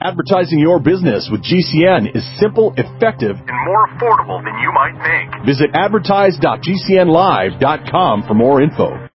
Advertising your business with GCN is simple, effective, and more affordable than you might think. Visit advertise.gcnlive.com for more info.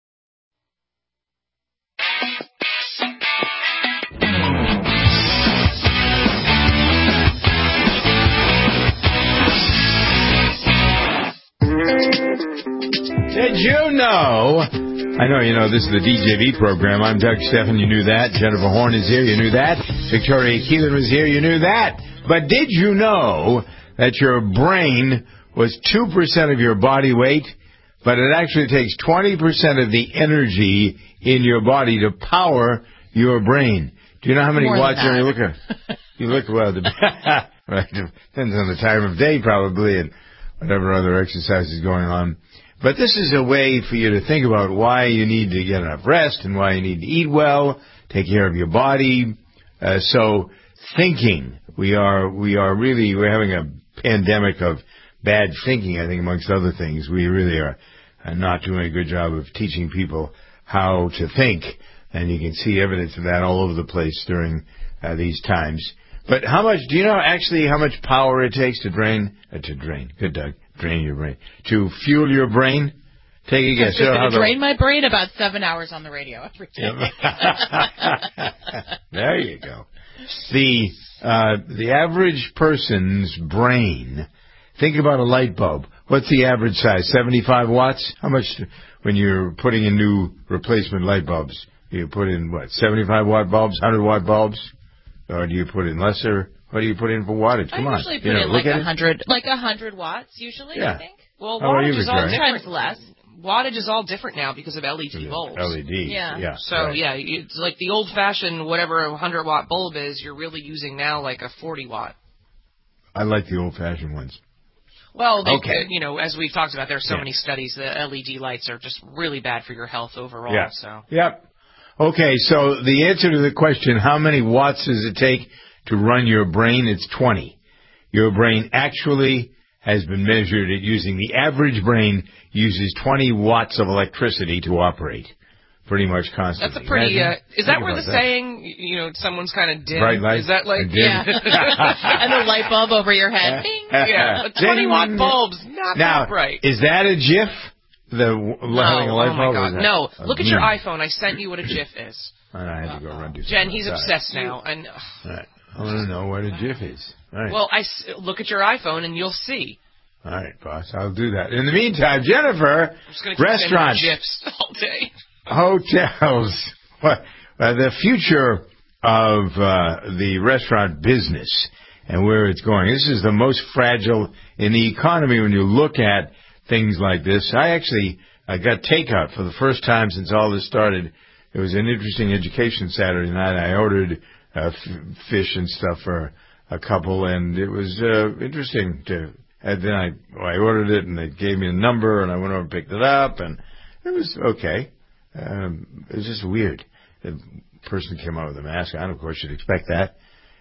Did you know? I know, this is the DJV program. I'm Doug Stephan. You knew that. Jennifer Horn is here. You knew that. Victoria Keelan was here. You knew that. But did you know that your brain was 2% of your body weight, but it actually takes 20% of the energy in your body to power your brain? Do you know how many watts you look at? You look, well, right, depends on the time of day probably and whatever other exercise is going on. But this is a way for you to think about why you need to get enough rest and why you need to eat well, take care of your body. So thinking, we're having a pandemic of bad thinking, I think, amongst other things. We really are not doing a good job of teaching people how to think, and you can see evidence of that all over the place during these times. But do you know actually how much power it takes to drain, good Doug, drain your brain, to fuel your brain? Take a guess. To drain my brain about 7 hours on the radio every day. There you go. The average person's brain, think about a light bulb. What's the average size? 75 watts? How much, when you're putting in new replacement light bulbs, you put in, 75 watt bulbs, 100 watt bulbs? Or do you put in lesser? What do you put in for wattage? Come on. I usually put in like 100 watts usually, yeah. I think. Well, wattage is all sometimes less. Wattage is all different now because of LED bulbs. LED, yeah. So, right. Yeah, it's like the old-fashioned, whatever a 100-watt bulb is, you're really using now like a 40-watt. I like the old-fashioned ones. Well, as we've talked about, there are so many studies that LED lights are just really bad for your health overall. Yeah. So. Yep. Okay, so the answer to the question, how many watts does it take to run your brain? It's 20. Your brain actually has been measured at using, the average brain uses 20 watts of electricity to operate pretty much constantly. That's a pretty, is that where the saying, someone's kind of dim? Bright light? Is that like, yeah. And the light bulb over your head. Bing. Yeah, 20-watt bulbs, not that bright. Is that a GIF? No, oh my God. No, look at your iPhone. I sent you what a GIF is. I had to go run do something. Jen, he's obsessed now. And right. I want to know what a GIF is. Right. Well, look at your iPhone and you'll see. All right, boss. I'll do that. In the meantime, Jennifer, restaurants, GIFs all day. Hotels. The future of the restaurant business and where it's going. This is the most fragile in the economy when you look at things like this. I got takeout for the first time since all this started. It was an interesting education Saturday night. I ordered fish and stuff for a couple, and it was interesting and then I ordered it, and they gave me a number, and I went over and picked it up, and it was okay. It was just weird. The person came out with a mask on. Of course, you'd expect that.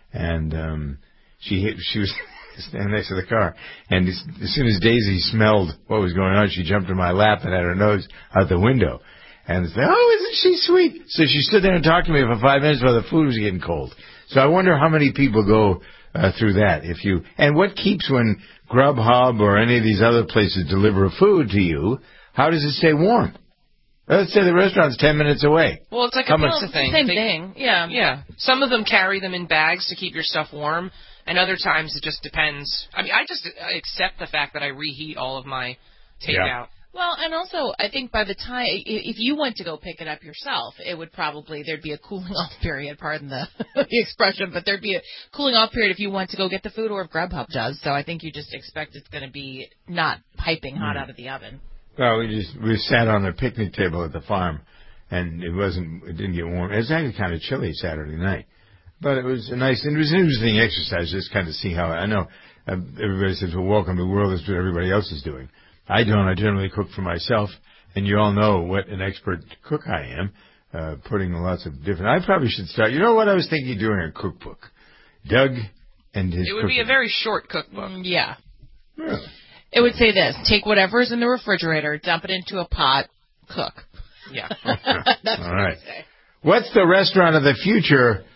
And she was standing next to the car. And as soon as Daisy smelled what was going on, she jumped in my lap and had her nose out the window. And said, "Oh, isn't she sweet?" So she stood there and talked to me for 5 minutes while the food was getting cold. So I wonder how many people go through that. And what keeps when Grubhub or any of these other places deliver food to you, how does it stay warm? Let's say the restaurant's 10 minutes away. Well, it's like a pizza thing. Same thing, yeah. Yeah. Some of them carry them in bags to keep your stuff warm, and other times it just depends. I mean, I just accept the fact that I reheat all of my takeout. Yeah. Well, and also, I think by the time, if you went to go pick it up yourself, there'd be a cooling off period, pardon the expression, but there'd be a cooling off period if you went to go get the food or if Grubhub does. So I think you just expect it's going to be not piping hot out of the oven. Well, we sat on a picnic table at the farm, and it didn't get warm. It was actually kind of chilly Saturday night, but it was an interesting exercise just kind of see how, I know everybody says, well, welcome to the world, that's what everybody else is doing. I don't. I generally cook for myself, and you all know what an expert cook I am, putting lots of different... I probably should start... You know what I was thinking of doing? A cookbook. Doug and his It would be a very short cookbook. Yeah. Really? It would say this: take whatever's in the refrigerator, dump it into a pot, cook. Yeah. That's all right. What's the restaurant of the future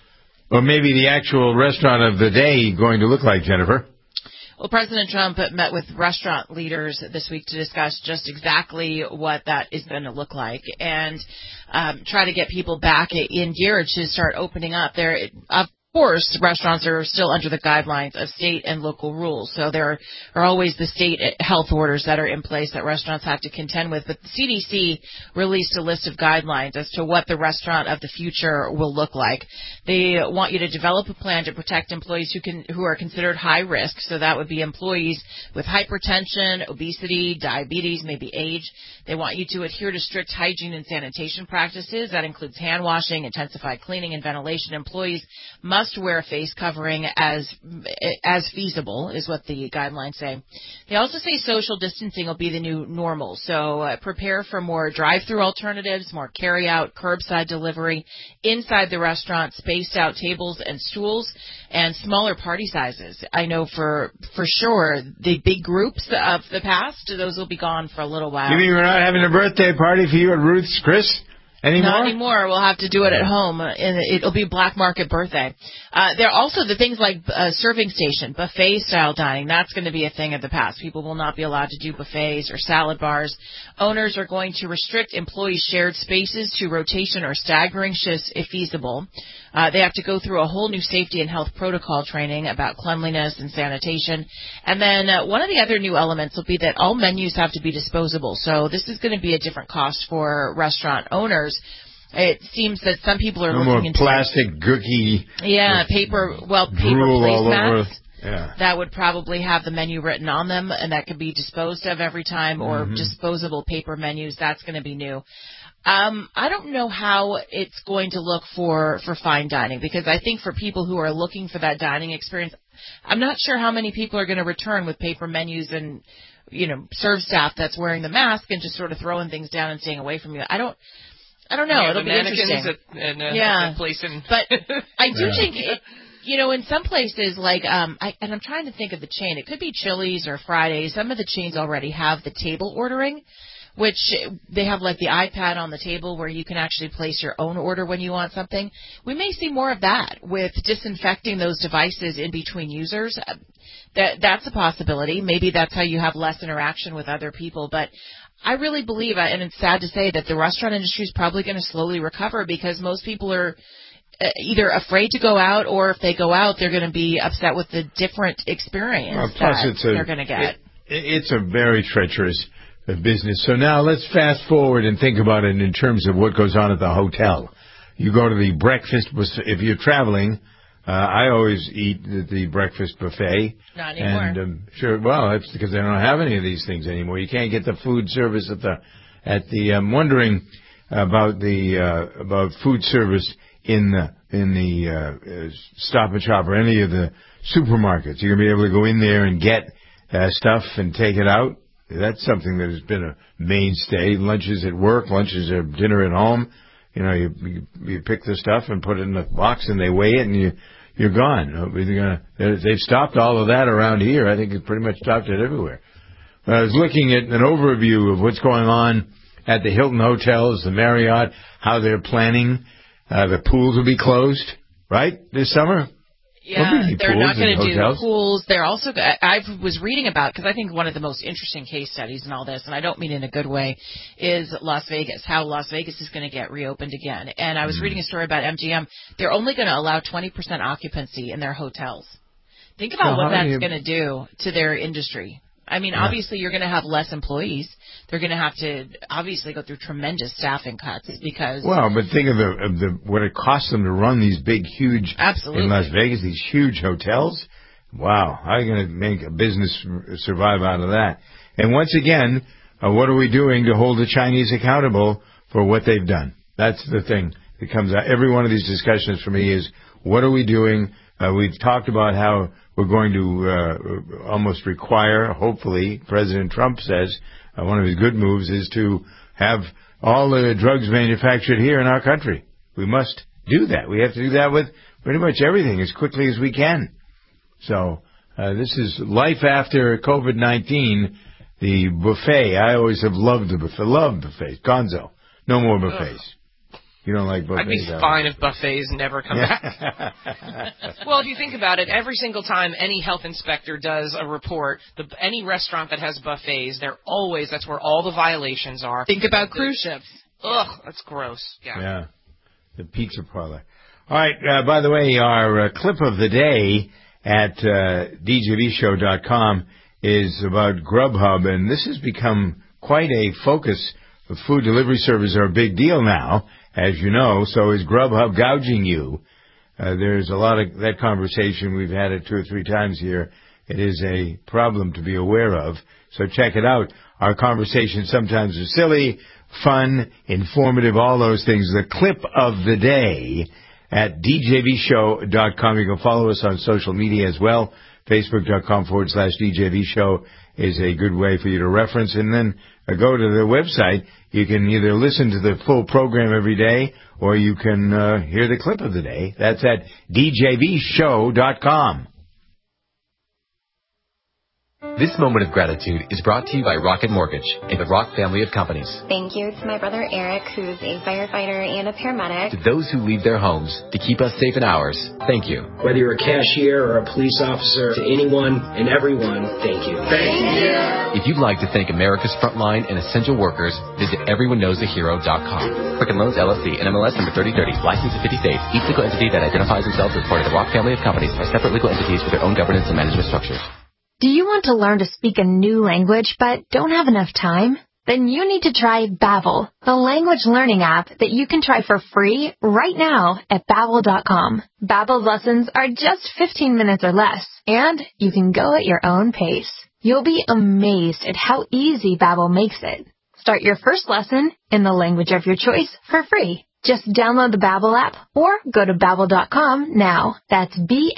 Or maybe the actual restaurant of the day going to look like, Jennifer? Well, President Trump met with restaurant leaders this week to discuss just exactly what that is going to look like and try to get people back in gear to start opening up. Of course, restaurants are still under the guidelines of state and local rules, so there are always the state health orders that are in place that restaurants have to contend with. But the CDC released a list of guidelines as to what the restaurant of the future will look like. They want you to develop a plan to protect employees who are considered high risk, so that would be employees with hypertension, obesity, diabetes, maybe age. They want you to adhere to strict hygiene and sanitation practices. That includes hand washing, intensified cleaning, and ventilation. Employees must wear a face covering as feasible, is what the guidelines say. They also say social distancing will be the new normal. So prepare for more drive-through alternatives, more carry-out, curbside delivery, inside the restaurant, spaced out tables and stools, and smaller party sizes. I know for sure the big groups of the past, those will be gone for a little while. You mean we're not having a birthday party for you at Ruth's, Chris? Anymore? Not anymore. We'll have to do it at home, and it'll be black market birthday. There are also the things like serving station, buffet-style dining. That's going to be a thing of the past. People will not be allowed to do buffets or salad bars. Owners are going to restrict employees' shared spaces to rotation or staggering shifts if feasible. They have to go through a whole new safety and health protocol training about cleanliness and sanitation. And then one of the other new elements will be that all menus have to be disposable. So this is going to be a different cost for restaurant owners. It seems that some people are looking into plastic, gooky. Yeah, paper placemats. Yeah. That would probably have the menu written on them, and that could be disposed of every time, or disposable paper menus. That's going to be new. I don't know how it's going to look for fine dining, because I think for people who are looking for that dining experience, I'm not sure how many people are going to return with paper menus and, serve staff that's wearing the mask and just sort of throwing things down and staying away from you. I don't know. Yeah, it'll be interesting. A place in. But I do think in some places like and I'm trying to think of the chain. It could be Chili's or Fridays. Some of the chains already have the table ordering, which they have like the iPad on the table where you can actually place your own order when you want something. We may see more of that with disinfecting those devices in between users. That's a possibility. Maybe that's how you have less interaction with other people. But I really believe, and it's sad to say, that the restaurant industry is probably going to slowly recover because most people are either afraid to go out, or if they go out, they're going to be upset with the different experience they're going to get. It's a very treacherous business. So now let's fast forward and think about it in terms of what goes on at the hotel. You go to the breakfast, if you're traveling, I always eat the breakfast buffet. Not anymore. And sure, well, that's because they don't have any of these things anymore. You can't get the food service at the. I'm wondering about food service in the Stop and Shop or any of the supermarkets. You're gonna be able to go in there and get stuff and take it out. That's something that has been a mainstay. Lunches at work, lunches or dinner at home. You pick the stuff and put it in a box and they weigh it and you're gone. They've stopped all of that around here. I think it's pretty much stopped it everywhere. I was looking at an overview of what's going on at the Hilton hotels, the Marriott, how they're planning. The pools will be closed, right, this summer? Yeah, they're not going to do the pools. They're also, I was reading about, because I think one of the most interesting case studies in all this, and I don't mean in a good way, is Las Vegas, how Las Vegas is going to get reopened again. And I was reading a story about MGM. They're only going to allow 20% occupancy in their hotels. Think about what that's going to do to their industry. I mean, obviously, you're going to have less employees. They're going to have to obviously go through tremendous staffing cuts because. Well, but think of what it costs them to run these big, huge. Absolutely. In Las Vegas, these huge hotels. Wow, how are you going to make a business survive out of that? And once again, what are we doing to hold the Chinese accountable for what they've done? That's the thing that comes out. Every one of these discussions for me is, what are we doing? We've talked about how we're going to almost require, hopefully, President Trump says, one of his good moves is to have all the drugs manufactured here in our country. We must do that. We have to do that with pretty much everything as quickly as we can. So this is life after COVID-19, the buffet. I always have loved the buffet. Loved buffets. Gonzo. No more buffets. You don't like buffets? I'd be fine if buffets never come back. Well, if you think about it, every single time any health inspector does a report, any restaurant that has buffets, that's where all the violations are. Think about cruise ships. Ugh, that's gross. Yeah. The pizza parlor. All right, by the way, our clip of the day at djvshow.com is about Grubhub, and this has become quite a focus. The food delivery services are a big deal now, as you know, so is Grubhub gouging you? There's a lot of that conversation. We've had it 2 or 3 times here. It is a problem to be aware of, so check it out. Our conversations sometimes are silly, fun, informative, all those things. The clip of the day at djvshow.com. You can follow us on social media as well. Facebook.com/DJVShow is a good way for you to reference. And then go to the website. You can either listen to the full program every day or you can hear the clip of the day. That's at djvshow.com. This moment of gratitude is brought to you by Rocket Mortgage and the Rock family of companies. Thank you to my brother Eric, who's a firefighter and a paramedic. To those who leave their homes to keep us safe in ours, thank you. Whether you're a cashier or a police officer, to anyone and everyone, thank you. Thank you. If you'd like to thank America's frontline and essential workers, visit everyoneknowsahero.com. Quicken Loans, LLC, NMLS number 3030, licensed in 50 states. Each legal entity that identifies themselves as part of the Rock family of companies are separate legal entities with their own governance and management structures. Do you want to learn to speak a new language but don't have enough time? Then you need to try Babbel, the language learning app that you can try for free right now at Babbel.com. Babbel's lessons are just 15 minutes or less, and you can go at your own pace. You'll be amazed at how easy Babbel makes it. Start your first lesson in the language of your choice for free. Just download the Babbel app or go to Babbel.com now. That's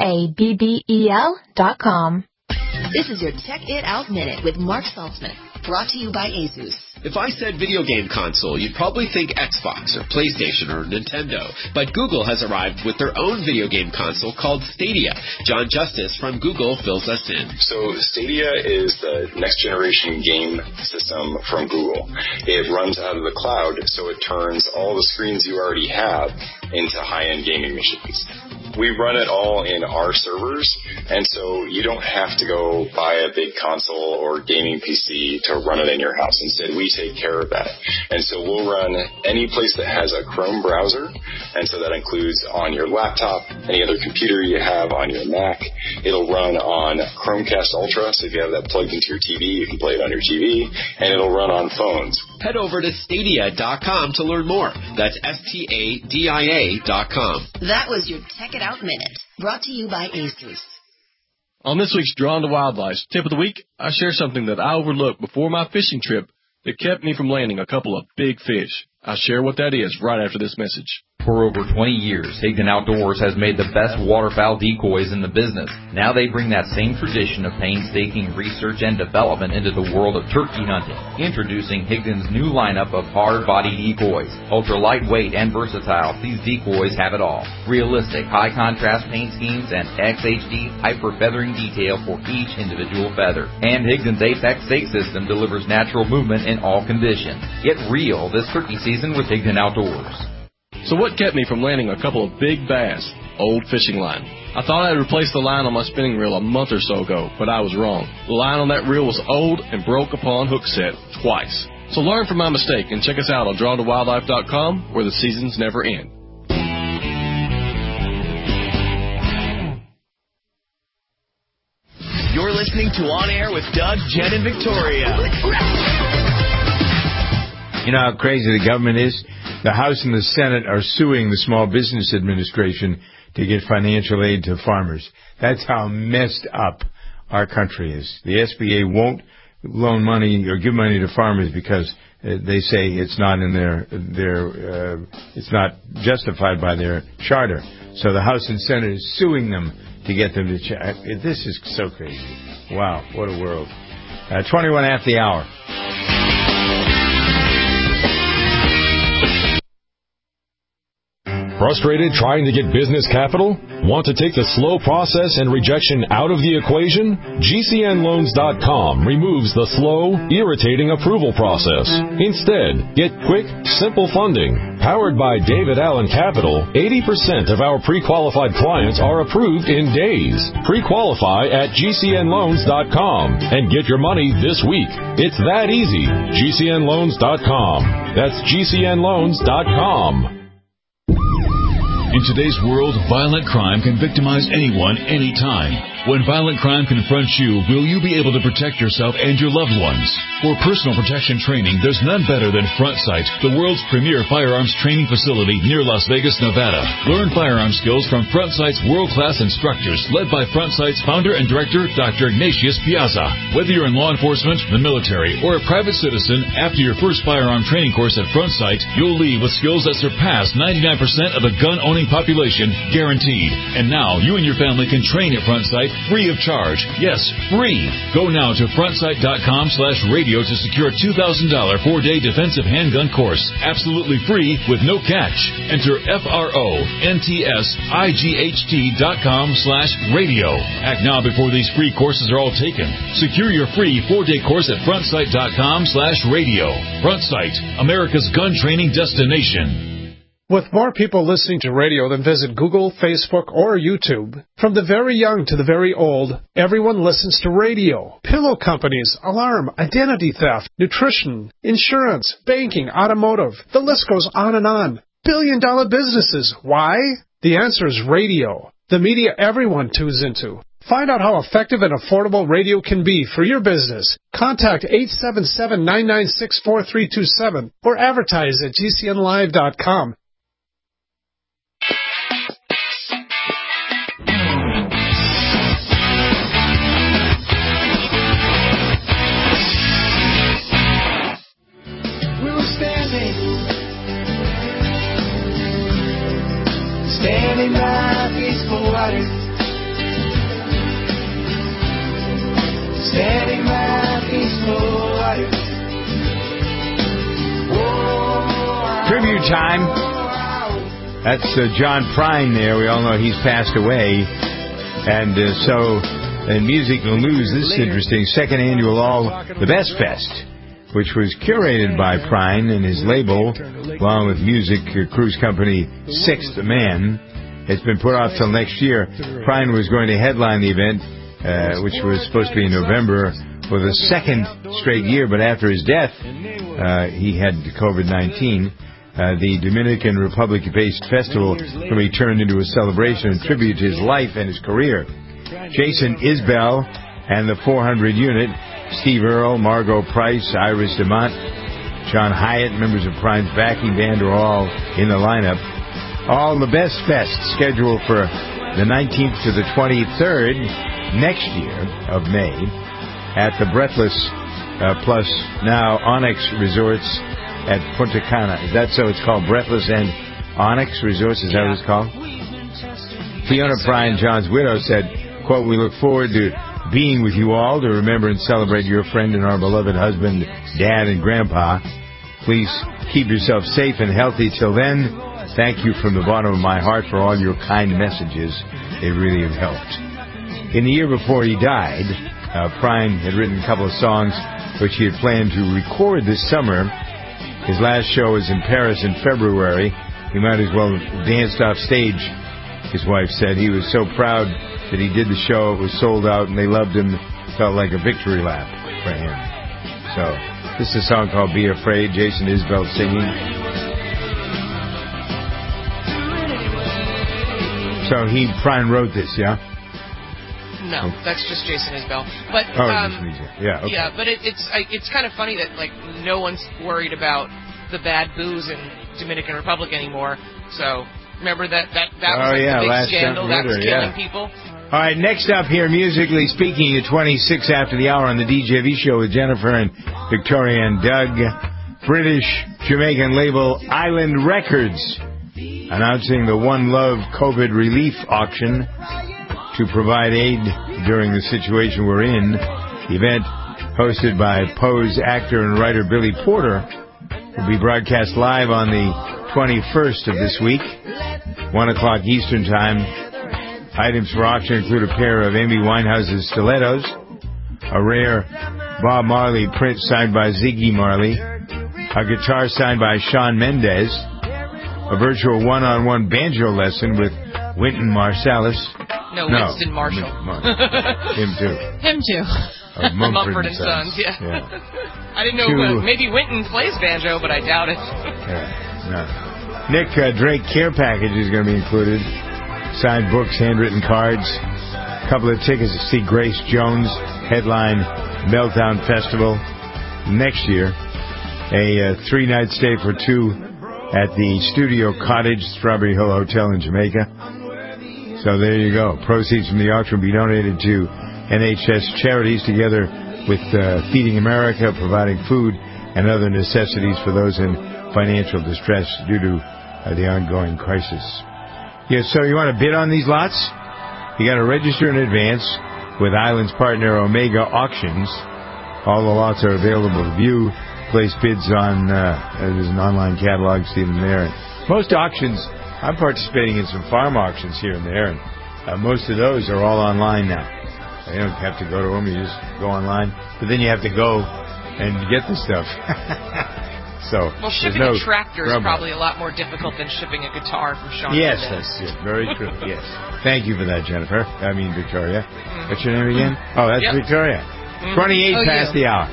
Babbel.com. This is your Tech It Out Minute with Mark Saltzman, brought to you by Asus. If I said video game console, you'd probably think Xbox or PlayStation or Nintendo. But Google has arrived with their own video game console called Stadia. John Justice from Google fills us in. So Stadia is the next generation game system from Google. It runs out of the cloud, so it turns all the screens you already have into high-end gaming machines. We run it all in our servers, and so you don't have to go buy a big console or gaming PC to run it in your house. Instead, we take care of that. And so we'll run any place that has a Chrome browser, and so that includes on your laptop, any other computer you have, on your Mac. It'll run on Chromecast Ultra, so if you have that plugged into your TV, you can play it on your TV, and it'll run on phones. Head over to Stadia.com to learn more. That's STADIA.com. That was your Tech It Out Minute, brought to you by Asus. On this week's Drawn to Wildlife's Tip of the Week, I share something that I overlooked before my fishing trip that kept me from landing a couple of big fish. I'll share what that is right after this message. For over 20 years, Higdon Outdoors has made the best waterfowl decoys in the business. Now they bring that same tradition of painstaking research and development into the world of turkey hunting. Introducing Higdon's new lineup of hard-body decoys. Ultra lightweight and versatile, these decoys have it all. Realistic, high-contrast paint schemes and XHD hyper-feathering detail for each individual feather. And Higdon's Apex stake system delivers natural movement in all conditions. Get real this turkey season with Higdon Outdoors. So what kept me from landing a couple of big bass? Old fishing line. I thought I'd replaced the line on my spinning reel a month or so ago, but I was wrong. The line on that reel was old and broke upon hook set twice. So learn from my mistake and check us out on drawntowildlife.com, where the seasons never end. You're listening to On Air with Doug, Jen, and Victoria. You know how crazy the government is? The House and the Senate are suing the Small Business Administration to get financial aid to farmers. That's how messed up our country is. The SBA won't loan money or give money to farmers because they say it's not in it's not justified by their charter. So the House and Senate is suing them to get them to this is so crazy. Wow, what a world. 21 after the hour. Frustrated trying to get business capital? Want to take the slow process and rejection out of the equation? GCNLoans.com removes the slow, irritating approval process. Instead, get quick, simple funding. Powered by David Allen Capital, 80% of our pre-qualified clients are approved in days. Pre-qualify at GCNLoans.com and get your money this week. It's that easy. GCNLoans.com. That's GCNLoans.com. In today's world, violent crime can victimize anyone, anytime. When violent crime confronts you, will you be able to protect yourself and your loved ones? For personal protection training, there's none better than Front Sight, the world's premier firearms training facility near Las Vegas, Nevada. Learn firearm skills from Front Sight's world-class instructors, led by Front Sight's founder and director, Dr. Ignatius Piazza. Whether you're in law enforcement, the military, or a private citizen, after your first firearm training course at Front Sight, you'll leave with skills that surpass 99% of the gun-owning population, guaranteed. And now, you and your family can train at Front Sight free of charge. Yes, free. Go now to frontsight.com/radio to secure a $2,000 4-day defensive handgun course. Absolutely free with no catch. Enter FRONTSIGHT.com/radio. Act now before these free courses are all taken. Secure your free 4-day course at frontsight.com/radio. Front Sight, America's gun training destination. With more people listening to radio than visit Google, Facebook, or YouTube, from the very young to the very old, everyone listens to radio. Pillow companies, alarm, identity theft, nutrition, insurance, banking, automotive. The list goes on and on. Billion-dollar businesses. Why? The answer is radio. The media everyone tunes into. Find out how effective and affordable radio can be for your business. Contact 877-996-4327 or advertise at GCNLive.com. Standing by peaceful water. Standing by peaceful water. Tribute time. That's John Prine there. We all know he's passed away. And so, in music and news, this is interesting. Second annual All the Best Fest, which was curated by Prine and his label, along with music cruise company Sixth Man. It's been put off till next year. Prine was going to headline the event, which was supposed to be in November, for the second straight year, but after his death, he had COVID-19. The Dominican Republic-based festival can be turned into a celebration and tribute to his life and his career. Jason Isbell and the 400 unit, Steve Earle, Margot Price, Iris DeMont, John Hyatt, members of Prine's backing band, are all in the lineup. All the Best Fest scheduled for the 19th to the 23rd next year of May at the Breathless plus now Onyx Resorts at Punta Cana. Is that so? It's called Breathless and Onyx Resorts. Is that what it's called? Fiona Prine, John's widow, said, quote, "We look forward to being with you all to remember and celebrate your friend and our beloved husband, Dad, and Grandpa. Please keep yourself safe and healthy till then. Thank you from the bottom of my heart for all your kind messages. They really have helped." In the year before he died, Prine had written a couple of songs which he had planned to record this summer. His last show was in Paris in February. He might as well have danced off stage, his wife said. He was so proud that he did the show. It was sold out and they loved him. Felt like a victory lap for him. So, this is a song called Be Afraid. Jason Isbell singing. So Prine wrote this, yeah? No, that's just Jason Isbell. But yeah, okay. Yeah, but it's kind of funny that like no one's worried about the bad booze in Dominican Republic anymore. So remember that was the big scandal that was killing people. All right, next up here, musically speaking, at 26 after the hour on the DJV show with Jennifer and Victoria and Doug, British Jamaican label Island Records announcing the One Love COVID relief auction to provide aid during the situation we're in. The event, hosted by Pose actor and writer Billy Porter, will be broadcast live on the 21st of this week. 1 o'clock Eastern Time. Items for auction include a pair of Amy Winehouse's stilettos, a rare Bob Marley print signed by Ziggy Marley, a guitar signed by Shawn Mendes, a virtual one-on-one banjo lesson with Wynton Marsalis. No, Winston Marshall. Him too. Him too. Mumford and Sons, yeah. I didn't know, maybe Wynton plays banjo, but I doubt it. No. Nick Drake care package is going to be included. Signed books, handwritten cards, a couple of tickets to see Grace Jones headline Meltdown Festival next year. A 3-night stay for 2 at the Studio Cottage, Strawberry Hill Hotel in Jamaica. So there you go. Proceeds from the auction will be donated to NHS charities together with Feeding America, providing food and other necessities for those in financial distress due to the ongoing crisis. Yeah, so you want to bid on these lots? You got to register in advance with Island's partner Omega Auctions. All the lots are available to view. Place bids on, there's an online catalog, see them there. Most auctions, I'm participating in some farm auctions here and there, and most of those are all online now. You don't have to go to them, you just go online. But then you have to go and get the stuff. So, well, shipping a tractor is probably a lot more difficult than shipping a guitar from Shawn Yes, Mendes. that's very true. Yes. Thank you for that, Jennifer. I mean, Victoria. What's your name again? Oh, that's Victoria. 28 past the hour.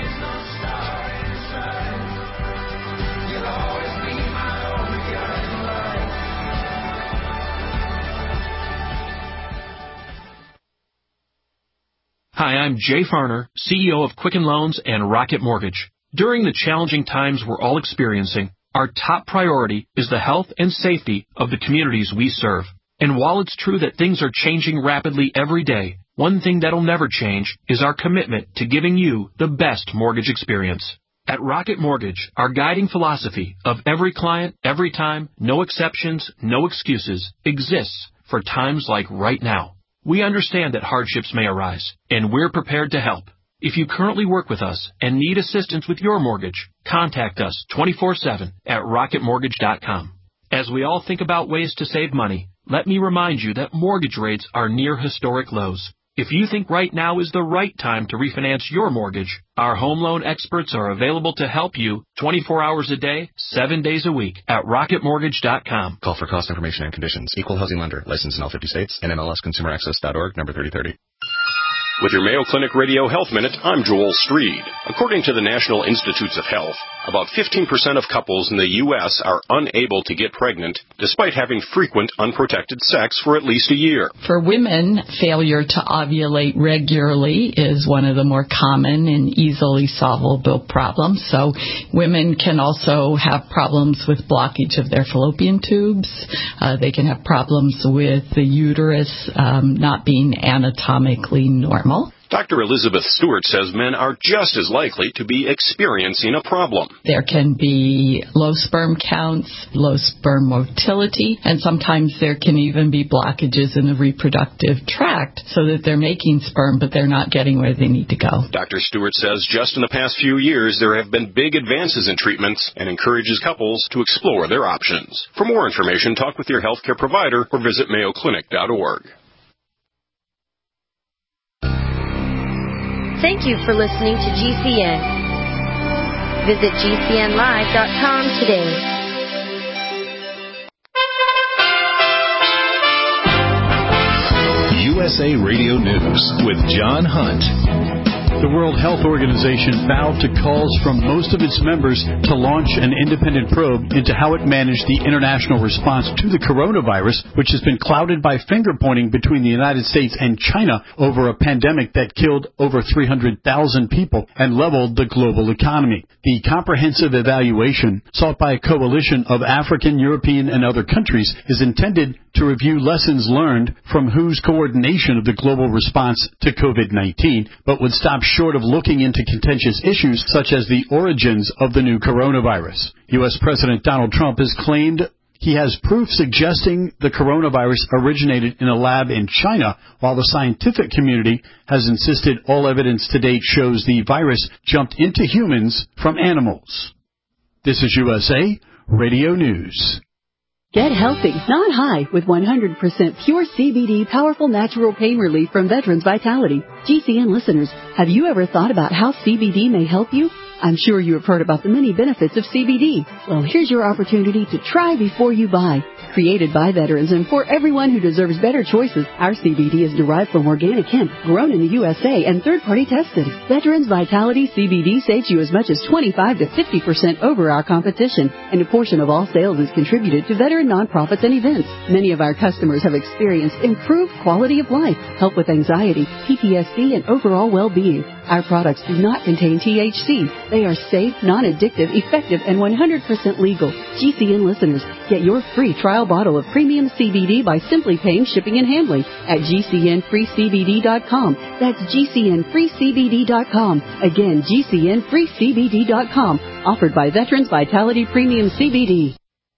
Hi, I'm Jay Farner, CEO of Quicken Loans and Rocket Mortgage. During the challenging times we're all experiencing, our top priority is the health and safety of the communities we serve. And while it's true that things are changing rapidly every day, one thing that'll never change is our commitment to giving you the best mortgage experience. At Rocket Mortgage, our guiding philosophy of every client, every time, no exceptions, no excuses, exists for times like right now. We understand that hardships may arise, and we're prepared to help. If you currently work with us and need assistance with your mortgage, contact us 24/7 at rocketmortgage.com. As we all think about ways to save money, let me remind you that mortgage rates are near historic lows. If you think right now is the right time to refinance your mortgage, our home loan experts are available to help you 24 hours a day, 7 days a week at rocketmortgage.com. Call for cost information and conditions. Equal housing lender. Licensed in all 50 states. NMLSconsumeraccess.org, number 3030. With your Mayo Clinic Radio Health Minute, I'm Joel Streed. According to the National Institutes of Health, about 15% of couples in the U.S. are unable to get pregnant despite having frequent unprotected sex for at least a year. For women, failure to ovulate regularly is one of the more common and easily solvable problems. So women can also have problems with blockage of their fallopian tubes. They can have problems with the uterus not being anatomically normal. Dr. Elizabeth Stewart says men are just as likely to be experiencing a problem. There can be low sperm counts, low sperm motility, and sometimes there can even be blockages in the reproductive tract so that they're making sperm, but they're not getting where they need to go. Dr. Stewart says just in the past few years there have been big advances in treatments and encourages couples to explore their options. For more information, talk with your healthcare provider or visit mayoclinic.org. Thank you for listening to GCN. Visit GCNlive.com today. USA Radio News with John Hunt. The World Health Organization bowed to calls from most of its members to launch an independent probe into how it managed the international response to the coronavirus, which has been clouded by finger-pointing between the United States and China over a pandemic that killed over 300,000 people and leveled the global economy. The comprehensive evaluation, sought by a coalition of African, European, and other countries, is intended to review lessons learned from WHO's coordination of the global response to COVID-19, but would stop short of looking into contentious issues such as the origins of the new coronavirus. U.S. President Donald Trump has claimed he has proof suggesting the coronavirus originated in a lab in China, while the scientific community has insisted all evidence to date shows the virus jumped into humans from animals. This is USA Radio News. Get healthy, not high, with 100% pure CBD powerful natural pain relief from Veterans Vitality. GCN listeners, have you ever thought about how CBD may help you? I'm sure you have heard about the many benefits of CBD. Well, here's your opportunity to try before you buy. Created by veterans and for everyone who deserves better choices, our CBD is derived from organic hemp, grown in the USA and third-party tested. Veterans Vitality CBD saves you as much as 25 to 50% over our competition, and a portion of all sales is contributed to veteran nonprofits and events. Many of our customers have experienced improved quality of life, help with anxiety, PTSD, and overall well-being. Our products do not contain THC. They are safe, non-addictive, effective, and 100% legal. GCN listeners, get your free trial bottle of premium CBD by simply paying shipping and handling at GCNFreeCBD.com. That's GCNFreeCBD.com. Again, GCNFreeCBD.com. Offered by Veterans Vitality Premium CBD.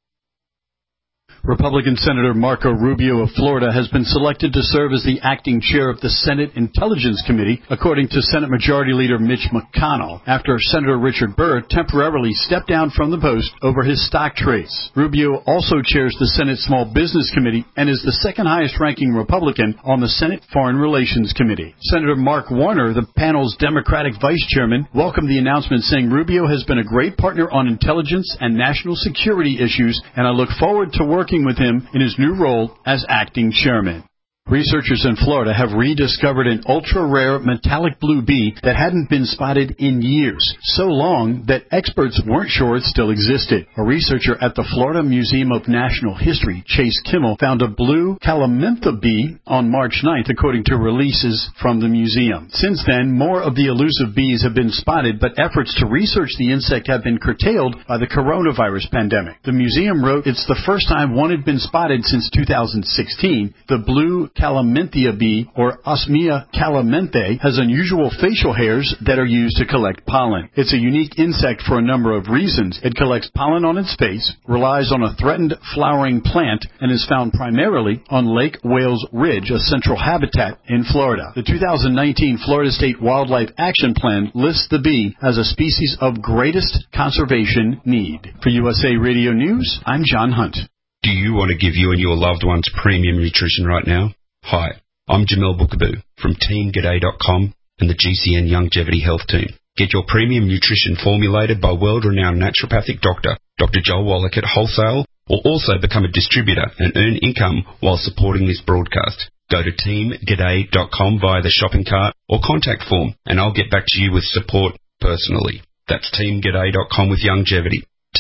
Republican Senator Marco Rubio of Florida has been selected to serve as the acting chair of the Senate Intelligence Committee, according to Senate Majority Leader Mitch McConnell, after Senator Richard Burr temporarily stepped down from the post over his stock trades. Rubio also chairs the Senate Small Business Committee and is the second highest-ranking Republican on the Senate Foreign Relations Committee. Senator Mark Warner, the panel's Democratic vice chairman, welcomed the announcement, saying Rubio has been a great partner on intelligence and national security issues, and I look forward to working with him in his new role as acting chairman. Researchers in Florida have rediscovered an ultra-rare metallic blue bee that hadn't been spotted in years, so long that experts weren't sure it still existed. A researcher at the Florida Museum of Natural History, Chase Kimmel, found a blue calamintha bee on March 9th, according to releases from the museum. Since then, more of the elusive bees have been spotted, but efforts to research the insect have been curtailed by the coronavirus pandemic. The museum wrote it's the first time one had been spotted since 2016. The blue Calamintha bee, or Osmia calamenthae, has unusual facial hairs that are used to collect pollen. It's a unique insect for a number of reasons. It collects pollen on its face, relies on a threatened flowering plant, and is found primarily on Lake Wales Ridge, a central habitat in Florida. The 2019 Florida State Wildlife Action Plan lists the bee as a species of greatest conservation need. For USA Radio News, I'm John Hunt. Do you want to give you and your loved ones premium nutrition right now? Hi, I'm Jamel Bookaboo from TeamGaday.com and the GCN Longevity Health Team. Get your premium nutrition formulated by world-renowned naturopathic doctor, Dr. Joel Wallach at Wholesale, or also become a distributor and earn income while supporting this broadcast. Go to TeamGaday.com via the shopping cart or contact form, and I'll get back to you with support personally. That's TeamGaday.com with longevity.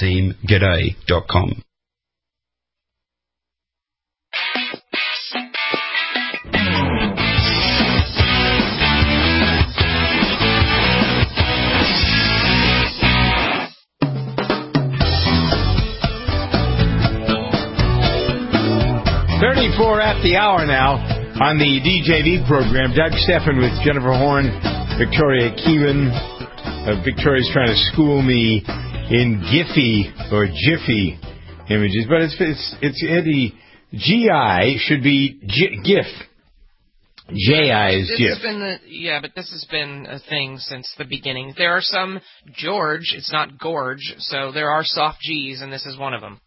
TeamGaday.com. At the hour now on the DJV program. Doug Stephan with Jennifer Horn, Victoria Keelan. Victoria's trying to school me in Giphy or Jiffy images, but it's Eddie. GI should be GIF. JI is GIF. But this has been a thing since the beginning. There are some George. It's not Gorge, so there are soft G's, and this is one of them.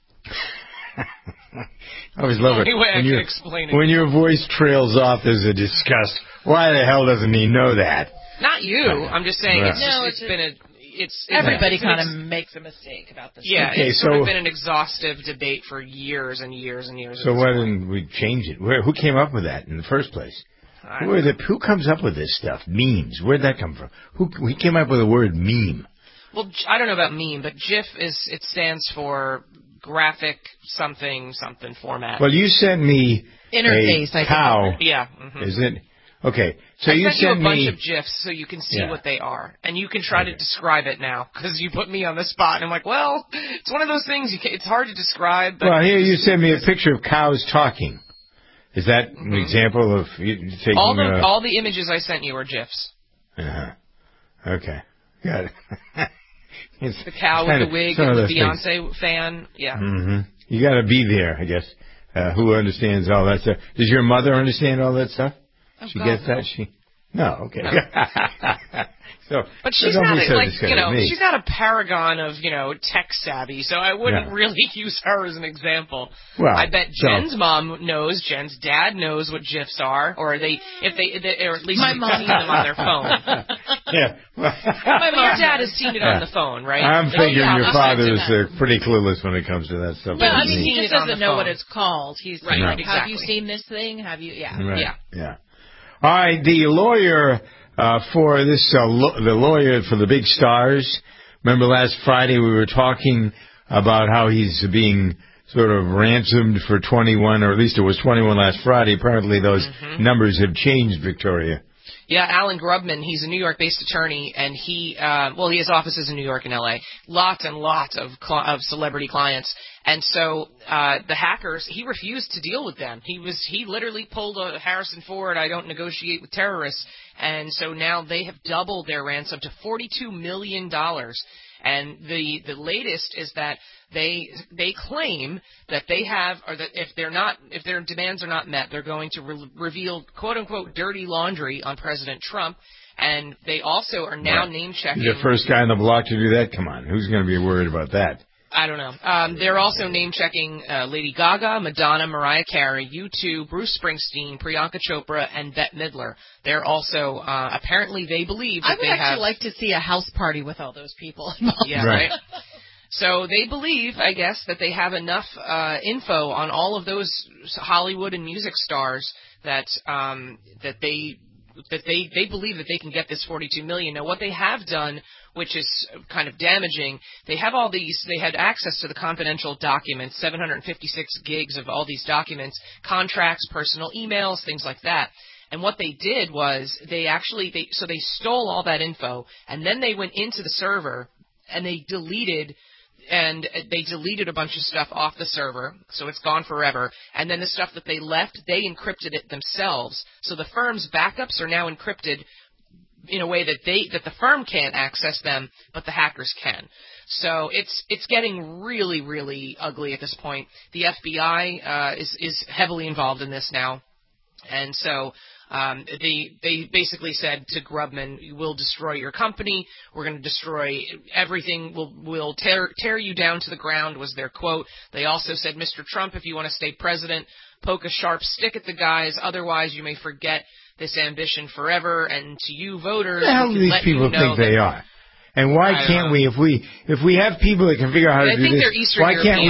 I always love it. When your voice trails off, there's a disgust. Why the hell doesn't he know that? Not you. I'm just saying everybody kind of makes a mistake about this. Yeah, it's sort of been an exhaustive debate for years and years and years. So why didn't we change it? Who came up with that in the first place? Who comes up with this stuff? Memes. Where'd that come from? Who came up with the word meme? Well, I don't know about meme, but GIF stands for graphic something format. Well, you sent me interface, a cow. Yeah. Mm-hmm. Is it? Okay. So I you sent you a bunch me of GIFs so you can see what they are, and you can try to describe it now because you put me on the spot. And I'm like, well, it's one of those things it's hard to describe. But well, here you sent me a picture of cows talking. Is that an example of you taking all the images I sent you are GIFs? Okay. Got it. The cow with the wig and the Beyonce fan. Yeah. Mm-hmm. You got to be there, I guess. Who understands all that stuff? Does your mother understand all that stuff? Oh, she gets that? No, okay. But she's not she's not a paragon of, tech savvy, so I wouldn't really use her as an example. Well, I bet Jen's mom knows, Jen's dad knows what GIFs are, or or at least my they've mom seen them on their phone. Your dad has seen it on the phone, right? I'm figuring your father is pretty clueless when it comes to that stuff. Well, he just doesn't know what it's called. He's right. Have Exactly. you seen this thing? Have you? Yeah. Right. Yeah. All right, the lawyer for this, the lawyer for the big stars. Remember last Friday we were talking about how he's being sort of ransomed for 21, or at least it was 21 last Friday. Apparently those numbers have changed, Victoria. Yeah, Alan Grubman, he's a New York-based attorney, and he has offices in New York and L.A. Lots and lots of celebrity clients. And so the hackers, he refused to deal with them. He literally pulled a Harrison Ford, I don't negotiate with terrorists. And so now they have doubled their ransom to $42 million. And the latest is that they claim that they have, or that if their demands are not met, they're going to reveal quote unquote dirty laundry on President Trump. And they also are now name checking. The first guy on the block to do that? Come on, who's going to be worried about that? I don't know. They're also name-checking Lady Gaga, Madonna, Mariah Carey, U2, Bruce Springsteen, Priyanka Chopra, and Bette Midler. They're also, apparently they believe that they have... I would actually like to see a house party with all those people involved. Yeah, right. So they believe, I guess, that they have enough info on all of those Hollywood and music stars that they believe that they can get this $42 million. Now, what they have done, which is kind of damaging, they had access to the confidential documents, 756 gigs of all these documents, contracts, personal emails, things like that. And what they did was they stole all that info, and then they went into the server and they deleted a bunch of stuff off the server, so it's gone forever. And then the stuff that they left, they encrypted it themselves. So the firm's backups are now encrypted in a way that the firm can't access them, but the hackers can. So it's getting really, really ugly at this point. The FBI is heavily involved in this now, and so they basically said to Grubman, "We'll destroy your company. We're going to destroy everything. We'll tear you down to the ground," was their quote. They also said, "Mr. Trump, if you want to stay president, poke a sharp stick at the guys. Otherwise, you may forget this ambition forever. And to you voters, what the hell do these people think they are? And why can't we, if we have people that can figure out how to do this, why can't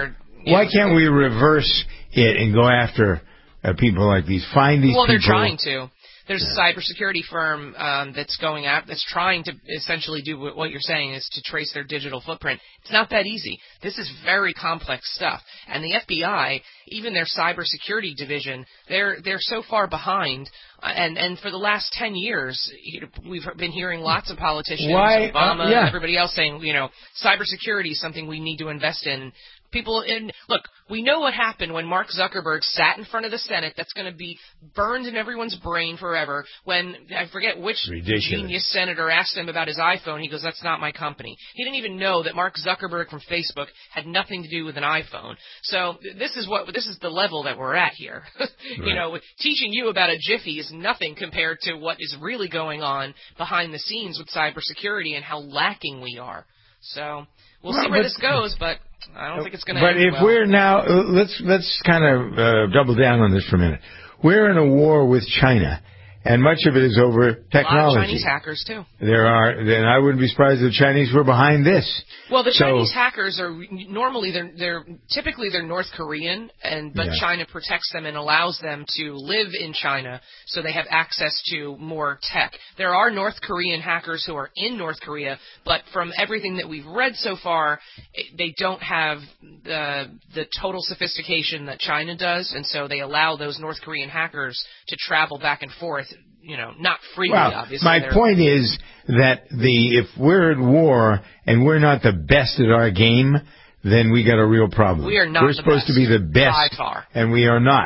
we reverse it and go after people like these? Find these people. Well, they're trying to. There's a cybersecurity firm that's trying to essentially do what you're saying, is to trace their digital footprint. It's not that easy. This is very complex stuff. And the FBI, even their cybersecurity division, they're so far behind. And for the last 10 years, we've been hearing lots of politicians, Obama, and everybody else saying, cybersecurity is something we need to invest in. Look, we know what happened when Mark Zuckerberg sat in front of the Senate. That's going to be burned in everyone's brain forever. When, I forget which genius senator asked him about his iPhone, he goes, "That's not my company." He didn't even know that Mark Zuckerberg from Facebook had nothing to do with an iPhone. So this is the level that we're at here. Right. Teaching you about a Jiffy is nothing compared to what is really going on behind the scenes with cybersecurity and how lacking we are. So we'll see where this goes, but I don't think it's going to end well. But if we're now, let's kind of double down on this for a minute. We're in a war with China, and much of it is over technology. A lot of Chinese hackers, too. There are, and I wouldn't be surprised if the Chinese were behind this. Well, the Chinese hackers are normally they're typically North Korean, but China protects them and allows them to live in China, so they have access to more tech. There are North Korean hackers who are in North Korea, but from everything that we've read so far, they don't have the total sophistication that China does, and so they allow those North Korean hackers to travel back and forth. Not freely, obviously. My point is that if we're at war and we're not the best at our game, then we got a real problem. We are not. We're supposed to be the best, by far, and we are not.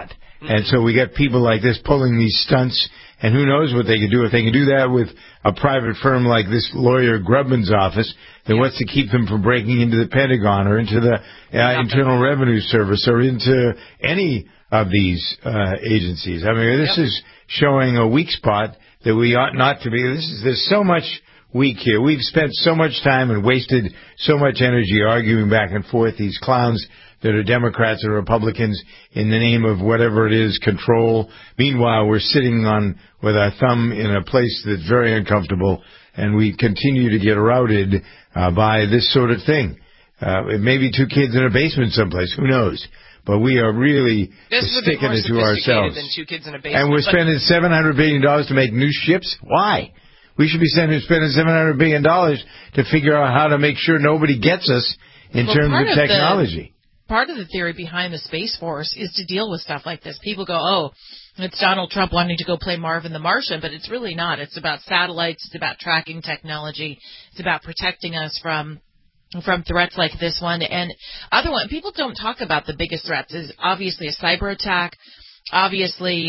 And so we got people like this pulling these stunts, and who knows what they can do. If they can do that with a private firm like this lawyer Grubman's office, then what's to keep them from breaking into the Pentagon or into the Internal Revenue Service or into any of these agencies? I mean, this is showing a weak spot that we ought not to be. There's so much weak here. We've spent so much time and wasted so much energy arguing back and forth, these clowns that are Democrats or Republicans in the name of whatever it is, control. Meanwhile, we're sitting on with our thumb in a place that's very uncomfortable, and we continue to get routed by this sort of thing. Maybe two kids in a basement someplace, who knows? But we are really sticking it to ourselves. Than 2 kids in a basement. And we're spending $700 billion to make new ships? Why? We should be spending $700 billion to figure out how to make sure nobody gets us in terms of technology. Part of the theory behind the Space Force is to deal with stuff like this. People go, oh, it's Donald Trump wanting to go play Marvin the Martian, but it's really not. It's about satellites. It's about tracking technology. It's about protecting us from threats like this one and other one. People don't talk about the biggest threats. Is obviously a cyber attack. Obviously,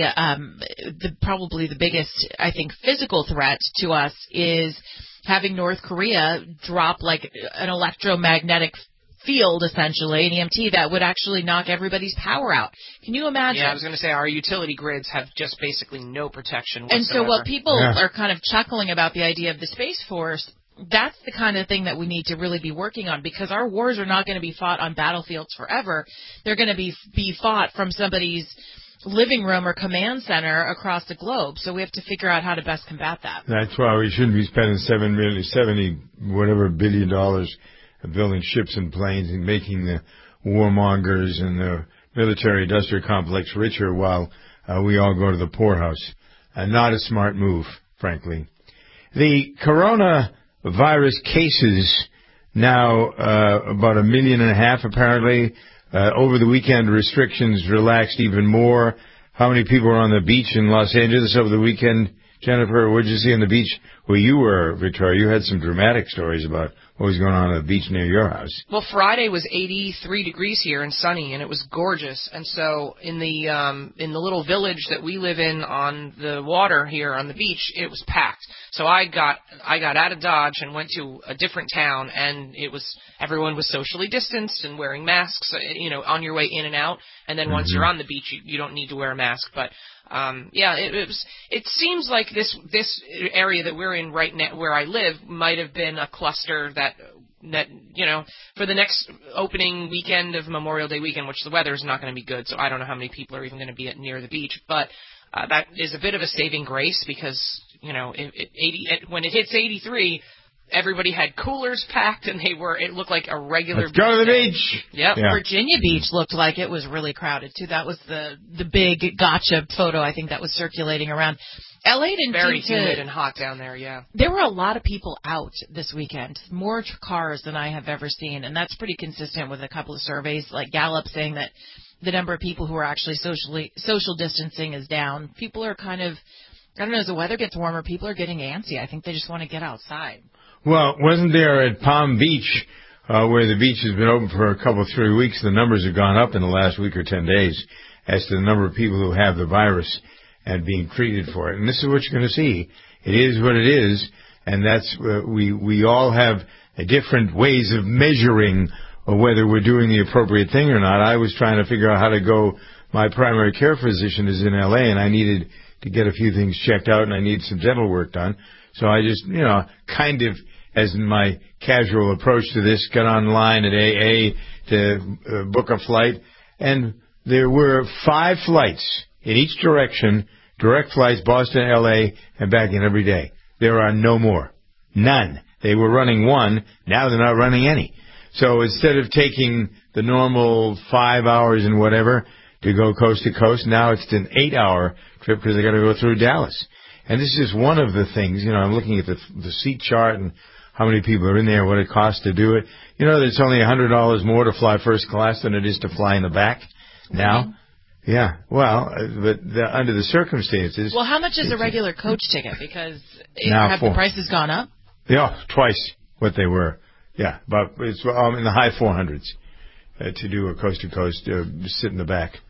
probably the biggest, I think, physical threat to us is having North Korea drop like an electromagnetic field, essentially, an EMT, that would actually knock everybody's power out. Can you imagine? Yeah, I was going to say our utility grids have just basically no protection whatsoever. And so what people are kind of chuckling about the idea of the Space Force, that's the kind of thing that we need to really be working on, because our wars are not going to be fought on battlefields forever. They're going to be fought from somebody's living room or command center across the globe. So we have to figure out how to best combat that. That's why we shouldn't be spending $70 billion building ships and planes and making the warmongers and the military-industrial complex richer while we all go to the poorhouse. Not a smart move, frankly. The coronavirus cases now about 1.5 million apparently. Over the weekend, restrictions relaxed even more. How many people were on the beach in Los Angeles over the weekend? Jennifer, what did you see on the beach where you were, Victoria? You had some dramatic stories about what was going on at the beach near your house. Well, Friday was 83 degrees here and sunny, and it was gorgeous. And so in the little village that we live in on the water here on the beach, it was packed. So I got out of Dodge and went to a different town, and everyone was socially distanced and wearing masks, on your way in and out. And then once you're on the beach, you don't need to wear a mask. But it seems like this area that we're in right now, where I live, might have been a cluster that for the next opening weekend of Memorial Day weekend, which the weather is not going to be good, so I don't know how many people are even going to be near the beach. But that is a bit of a saving grace, because when it hits 83. Everybody had coolers packed, and it looked like a regular Let's go to the beach. Yep. Yeah. Virginia Beach looked like it was really crowded, too. That was the big gotcha photo, I think, that was circulating around. L.A. didn't very humid and hot down there, yeah. There were a lot of people out this weekend, more cars than I have ever seen, and that's pretty consistent with a couple of surveys, like Gallup saying that the number of people who are actually social distancing is down. People are kind of, I don't know, as the weather gets warmer, people are getting antsy. I think they just want to get outside. Well, wasn't there at Palm Beach, where the beach has been open for a couple, 3 weeks, the numbers have gone up in the last week or 10 days as to the number of people who have the virus and being treated for it. And this is what you're going to see. It is what it is, and that's we all have different ways of measuring whether we're doing the appropriate thing or not. I was trying to figure out how to go. My primary care physician is in L.A., and I needed to get a few things checked out, and I need some dental work done. So I just, kind of, as in my casual approach to this, got online at AA to book a flight. And there were 5 flights in each direction, direct flights, Boston, L.A., and back in every day. There are no more. None. They were running one. Now they're not running any. So instead of taking the normal 5 hours and whatever to go coast to coast, now it's an 8-hour trip because they got to go through Dallas. And this is one of the things, I'm looking at the seat chart and how many people are in there, what it costs to do it. It's only $100 more to fly first class than it is to fly in the back now. Yeah, well, but under the circumstances. Well, how much is a regular coach ticket? Because have the prices gone up? Yeah, twice what they were. Yeah, but it's in the high 400s to do a coast to coast, sit in the back.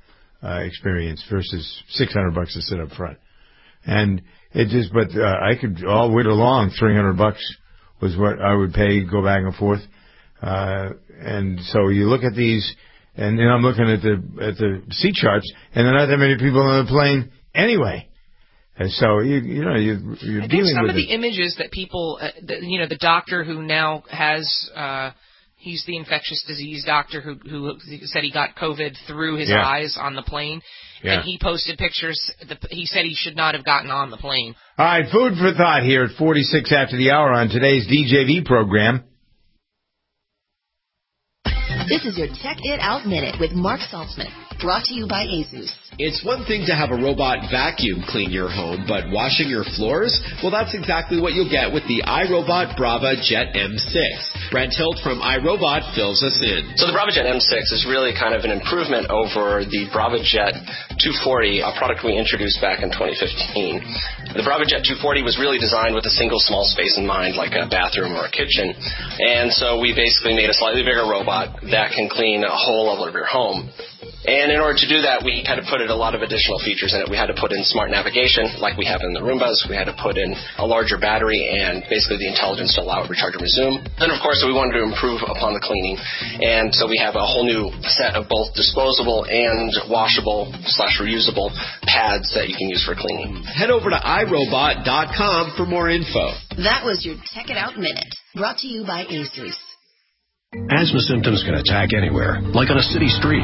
experience versus $600 to sit up front. And it just, but I could all winter long, $300 was what I would pay, go back and forth. And so you look at these, and then I'm looking at the seat charts, and there are not that many people on the plane anyway. And so you're dealing with some of the images that people, the doctor who now has, he's the infectious disease doctor who said he got COVID through his eyes on the plane. Yeah. And he posted pictures. He said he should not have gotten on the plane. All right, food for thought here at 46 after the hour on today's DJV program. This is your Tech It Out Minute with Mark Saltzman, brought to you by ASUS. It's one thing to have a robot vacuum clean your home, but washing your floors? Well, that's exactly what you'll get with the iRobot Brava Jet M6. Brent Hilt from iRobot fills us in. So the Brava Jet M6 is really kind of an improvement over the Brava Jet 240, a product we introduced back in 2015. The Brava Jet 240 was really designed with a single small space in mind, like a bathroom or a kitchen. And so we basically made a slightly bigger robot that can clean a whole level of your home. And in order to do that, we had to put in a lot of additional features in it. We had to put in smart navigation, like we have in the Roombas. We had to put in a larger battery and basically the intelligence to allow it to recharge and resume. Then, of course, we wanted to improve upon the cleaning. And so we have a whole new set of both disposable and washable/reusable pads that you can use for cleaning. Head over to iRobot.com for more info. That was your Tech It Out Minute, brought to you by ASUS. Asthma symptoms can attack anywhere, like on a city street.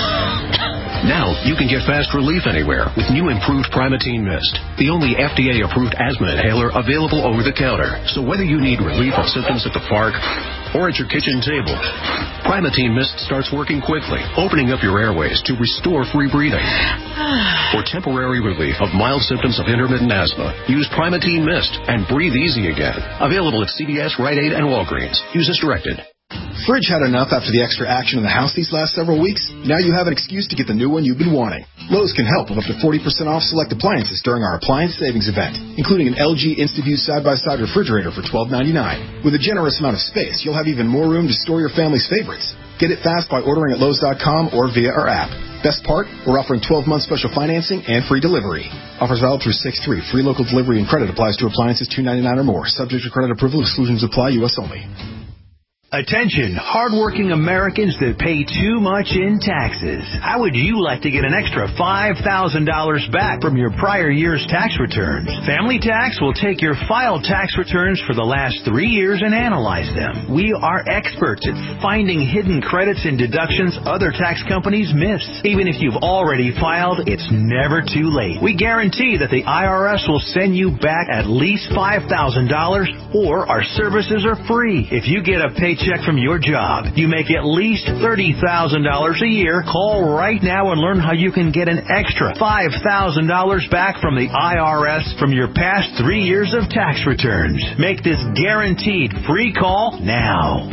Now, you can get fast relief anywhere with new improved Primatene Mist, the only FDA-approved asthma inhaler available over the counter. So whether you need relief of symptoms at the park or at your kitchen table, Primatene Mist starts working quickly, opening up your airways to restore free breathing. For temporary relief of mild symptoms of intermittent asthma, use Primatene Mist and breathe easy again. Available at CVS, Rite Aid, and Walgreens. Use as directed. Fridge had enough after the extra action in the house these last several weeks? Now you have an excuse to get the new one you've been wanting. Lowe's can help with up to 40% off select appliances during our appliance savings event, including an LG InstaView side-by-side refrigerator for $12.99. With a generous amount of space, you'll have even more room to store your family's favorites. Get it fast by ordering at Lowe's.com or via our app. Best part, we're offering 12-month special financing and free delivery. Offers valid through 6/3. Free local delivery and credit applies to appliances $2.99 or more. Subject to credit approval. Exclusions apply. U.S. only. Attention, hardworking Americans that pay too much in taxes. How would you like to get an extra $5,000 back from your prior year's tax returns? Family Tax will take your filed tax returns for the last 3 years and analyze them. We are experts at finding hidden credits and deductions other tax companies miss. Even if you've already filed, it's never too late. We guarantee that the IRS will send you back at least $5,000 or our services are free. If you get a paycheck from your job, you make at least $30,000 a year, call right now and learn how you can get an extra $5,000 back from the IRS from your past 3 years of tax returns. Make this guaranteed free call now.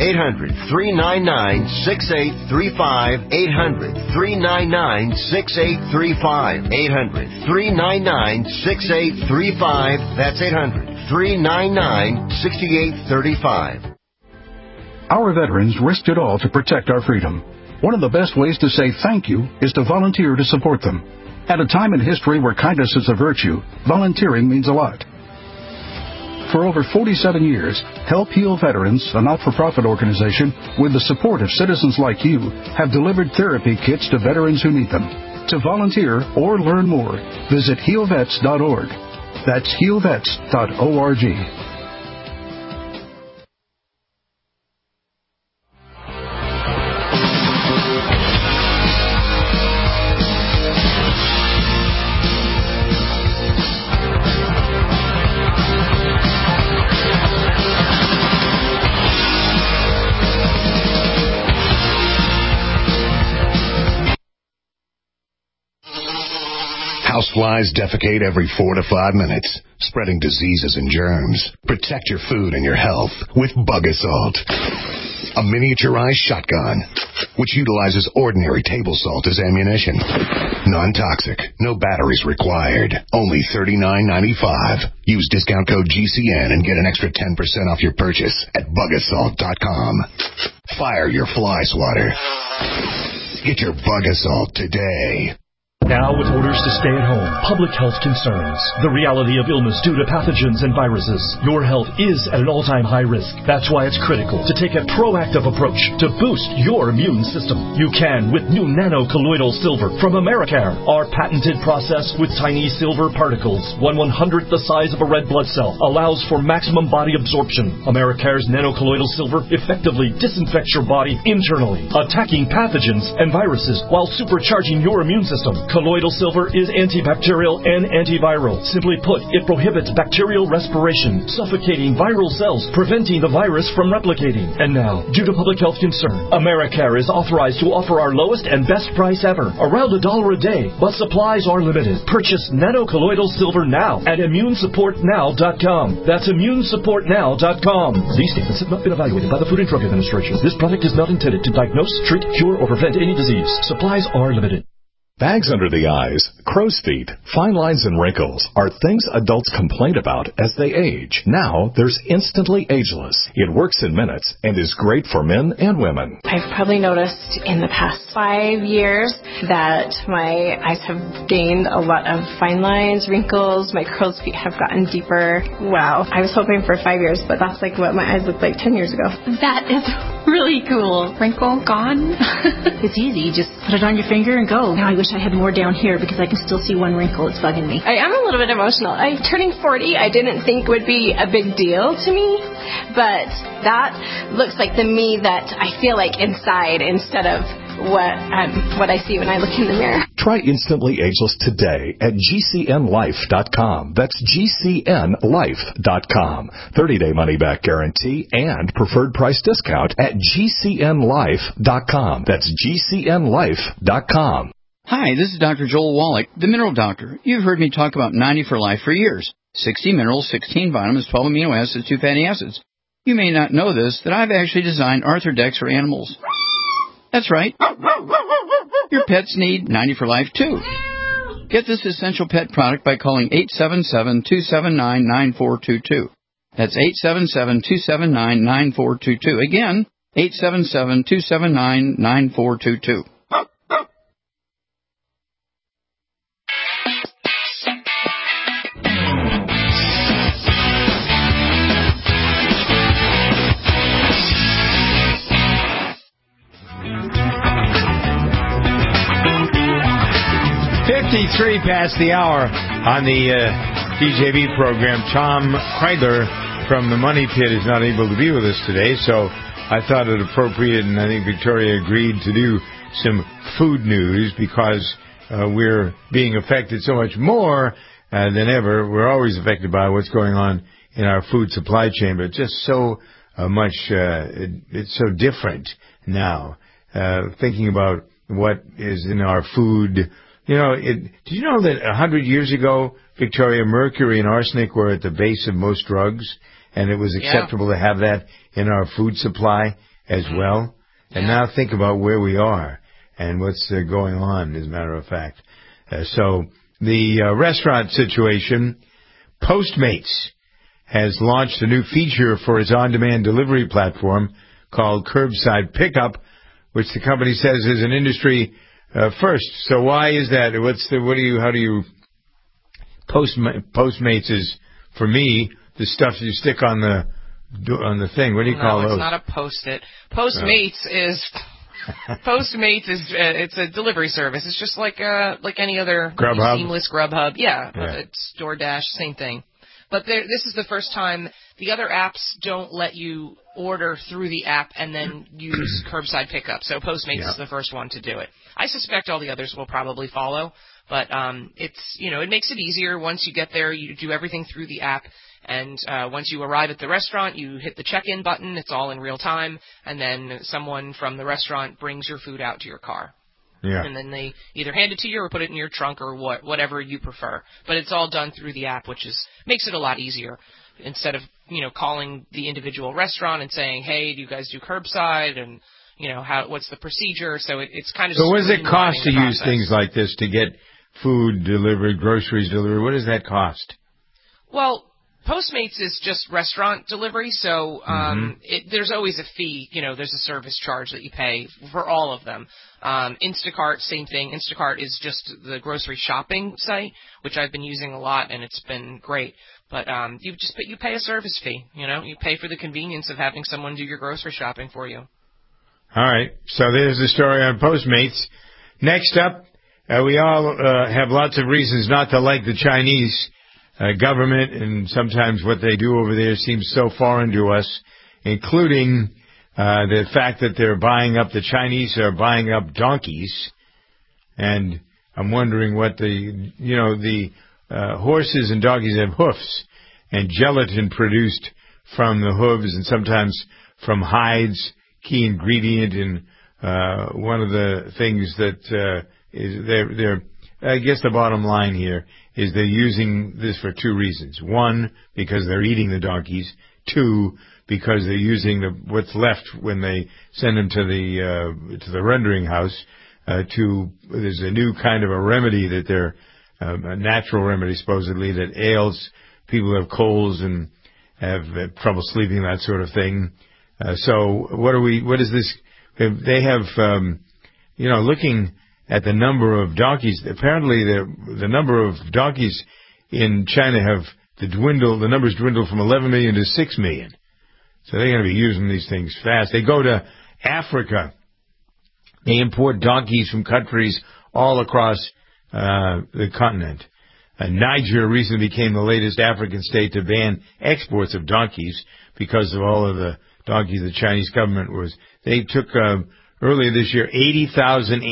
800-399-6835. 800-399-6835. 800-399-6835. That's 800-399-6835. Our veterans risked it all to protect our freedom. One of the best ways to say thank you is to volunteer to support them. At a time in history where kindness is a virtue, volunteering means a lot. For over 47 years, Help Heal Veterans, a not-for-profit organization with the support of citizens like you, have delivered therapy kits to veterans who need them. To volunteer or learn more, visit healvets.org. That's healvets.org. Houseflies defecate every 4 to 5 minutes, spreading diseases and germs. Protect your food and your health with Bug Assault, a miniaturized shotgun which utilizes ordinary table salt as ammunition. Non-toxic, no batteries required. Only $39.95. Use discount code GCN and get an extra 10% off your purchase at bugassault.com. Fire your fly swatter. Get your Bug Assault today. Now with orders to stay at home, public health concerns, the reality of illness due to pathogens and viruses, your health is at an all-time high risk. That's why it's critical to take a proactive approach to boost your immune system. You can with new nano-colloidal silver from Americare. Our patented process with tiny silver particles, 1/100th the size of a red blood cell, allows for maximum body absorption. Americare's nano-colloidal silver effectively disinfects your body internally, attacking pathogens and viruses while supercharging your immune system. Colloidal silver is antibacterial and antiviral. Simply put, it prohibits bacterial respiration, suffocating viral cells, preventing the virus from replicating. And now, due to public health concern, Americare is authorized to offer our lowest and best price ever, around $1 a day, but supplies are limited. Purchase nano-colloidal silver now at ImmuneSupportNow.com. That's ImmuneSupportNow.com. These statements have not been evaluated by the Food and Drug Administration. This product is not intended to diagnose, treat, cure, or prevent any disease. Supplies are limited. Bags under the eyes, crow's feet, fine lines and wrinkles are things adults complain about as they age. Now, there's Instantly Ageless. It works in minutes and is great for men and women. I've probably noticed in the past 5 years that my eyes have gained a lot of fine lines, wrinkles, my crow's feet have gotten deeper. Wow. I was hoping for 5 years, but that's like what my eyes looked like 10 years ago. That is really cool. Wrinkle gone? It's easy. You just put it on your finger and go. Now I wish I had more down here because I can still see one wrinkle. It's bugging me. I am a little bit emotional. Turning 40, I didn't think would be a big deal to me, but that looks like the me that I feel like inside instead of what I see when I look in the mirror. Try Instantly Ageless today at GCNLife.com. That's GCNLife.com. 30-day money-back guarantee and preferred price discount at GCNLife.com. That's GCNLife.com. Hi, this is Dr. Joel Wallach, the Mineral Doctor. You've heard me talk about 90 for Life for years. 60 minerals, 16 vitamins, 12 amino acids, 2 fatty acids. You may not know this, that I've actually designed Arthrodex for animals. That's right. Your pets need 90 for Life, too. Get this essential pet product by calling 877-279-9422. That's 877-279-9422. Again, 877-279-9422. Past the hour on the DJV program. Tom Kreidler from the Money Pit is not able to be with us today, so I thought it appropriate, and I think Victoria agreed to do some food news because we're being affected so much more than ever. We're always affected by what's going on in our food supply chain, but just so much, it's so different now. Thinking about what is in our food. You know, did you know that 100 years ago, Victoria, mercury and arsenic were at the base of most drugs, and it was acceptable to have that in our food supply as well? And now think about where we are and what's going on, as a matter of fact. So the restaurant situation, Postmates has launched a new feature for its on-demand delivery platform called Curbside Pickup, which the company says is an industry first. So why is that? Postmates is, for me, the stuff you stick on the thing. What do you call those? No, it's not a Post-it. Postmates is it's a delivery service. It's just like any other Grubhub? Seamless Grubhub. Yeah. It's DoorDash, same thing. But this is the first time. The other apps don't let you order through the app and then use curbside pickup. So Postmates is the first one to do it. I suspect all the others will probably follow, but it makes it easier. Once you get there, you do everything through the app, and once you arrive at the restaurant, you hit the check-in button. It's all in real time, and then someone from the restaurant brings your food out to your car. Yeah. And then they either hand it to you or put it in your trunk or whatever you prefer. But it's all done through the app, which makes it a lot easier. Instead of, calling the individual restaurant and saying, hey, do you guys do curbside? And, what's the procedure? So it's kind of... So what does it cost to use things like this to get food delivered, groceries delivered? What does that cost? Well, Postmates is just restaurant delivery, so there's always a fee. There's a service charge that you pay for all of them. Instacart, same thing. Instacart is just the grocery shopping site, which I've been using a lot, and it's been great. But you pay a service fee. You pay for the convenience of having someone do your grocery shopping for you. All right, so there's the story on Postmates. Next up, we all have lots of reasons not to like the Chinese government, and sometimes what they do over there seems so foreign to us, including the fact that the Chinese are buying up donkeys. And I'm wondering what the horses and donkeys have hoofs and gelatin produced from the hooves and sometimes from hides, key ingredient in one of the things that is they're I guess the bottom line here is they're using this for two reasons. One, because they're eating the donkeys. Two, because they're using what's left when they send them to the rendering house. There's a new kind of a remedy that they're a natural remedy supposedly that ails people who have colds and have trouble sleeping, that sort of thing. So what is this? They have looking at the number of donkeys. Apparently, the number of donkeys in China the numbers dwindled from 11 million to 6 million. So they're going to be using these things fast. They go to Africa. They import donkeys from countries all across the continent. Niger recently became the latest African state to ban exports of donkeys because of all of the donkeys the Chinese government They took earlier this year 80,000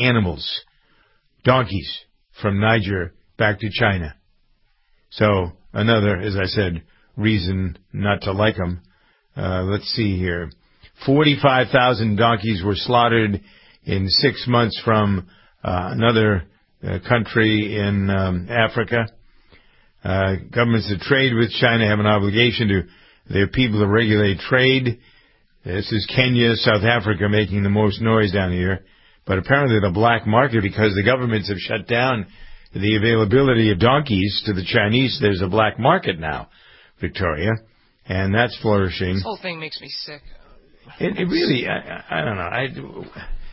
donkeys from Niger back to China. So another, as I said, reason not to like them. Let's see here. 45,000 donkeys were slaughtered in 6 months from another country in Africa. Governments that trade with China have an obligation to their people to regulate trade. This is Kenya, South Africa making the most noise down here. But apparently the black market, because the governments have shut down the availability of donkeys to the Chinese, there's a black market now, Victoria, and that's flourishing. This whole thing makes me sick. It really, I don't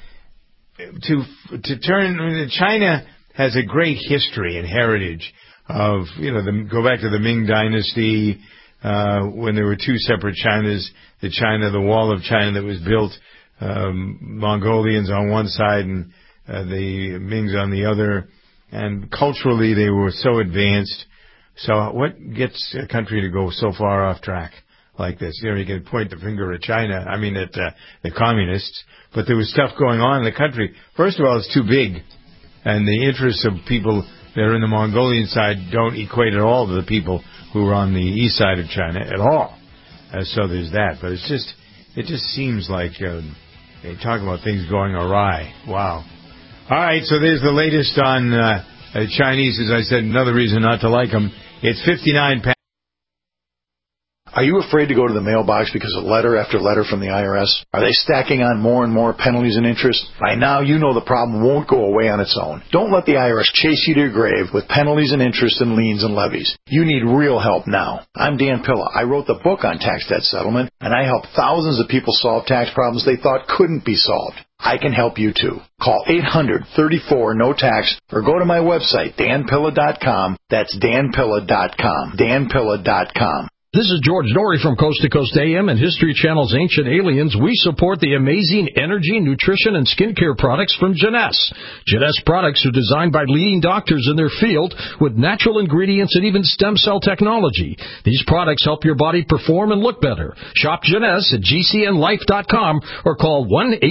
know. China has a great history and heritage of, go back to the Ming Dynasty, when there were two separate Chinas, the Wall of China that was built, Mongolians on one side and the Mings on the other. And culturally, they were so advanced. So what gets a country to go so far off track like this? You can point the finger at China, at the communists. But there was stuff going on in the country. First of all, it's too big. And the interests of people that are in the Mongolian side don't equate at all to the people who are on the east side of China at all. So there's that. But it just seems like they talk about things going awry. Wow. All right, so there's the latest on Chinese. As I said, another reason not to like them. It's 59 pounds. Are you afraid to go to the mailbox because of letter after letter from the IRS? Are they stacking on more and more penalties and interest? By now, you know the problem won't go away on its own. Don't let the IRS chase you to your grave with penalties and interest and liens and levies. You need real help now. I'm Dan Pilla. I wrote the book on tax debt settlement, and I help thousands of people solve tax problems they thought couldn't be solved. I can help you too. Call 800-34-NO-TAX or go to my website, danpilla.com. That's danpilla.com. danpilla.com. This is George Norrie from Coast to Coast AM and History Channel's Ancient Aliens. We support the amazing energy, nutrition, and skincare products from Jeunesse. Jeunesse products are designed by leading doctors in their field with natural ingredients and even stem cell technology. These products help your body perform and look better. Shop Jeunesse at GCNlife.com or call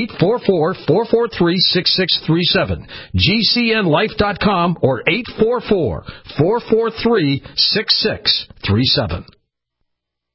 1-844-443-6637. GCNlife.com or 844-443-6637.